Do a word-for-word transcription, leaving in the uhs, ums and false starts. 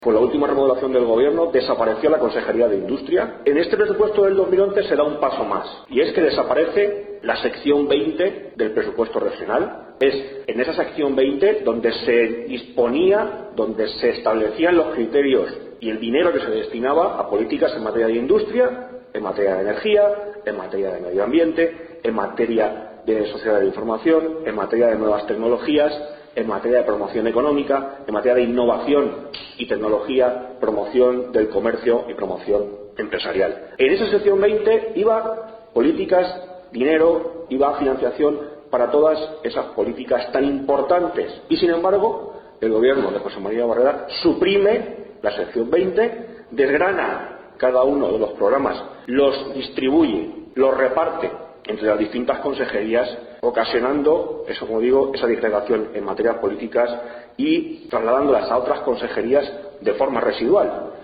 Con la última remodelación del Gobierno desapareció la Consejería de Industria. En este presupuesto del dos mil once se da un paso más, y es que desaparece la sección veinte del presupuesto regional. Es en esa sección veinte donde se disponía, donde se establecían los criterios y el dinero que se destinaba a políticas en materia de industria, en materia de energía, en materia de medio ambiente, en materia de sociedad de la información, en materia de nuevas tecnologías, en materia de promoción económica, en materia de innovación y tecnología, promoción del comercio y promoción empresarial. En esa sección veinte iba políticas, dinero, iba financiación para todas esas políticas tan importantes. Y, sin embargo, el Gobierno de José María Barreda suprime la sección veinte, desgrana cada uno de los programas, los distribuye, los reparte entre las distintas consejerías, ocasionando, eso como digo, esa disgregación en materia de políticas y trasladándolas a otras consejerías de forma residual.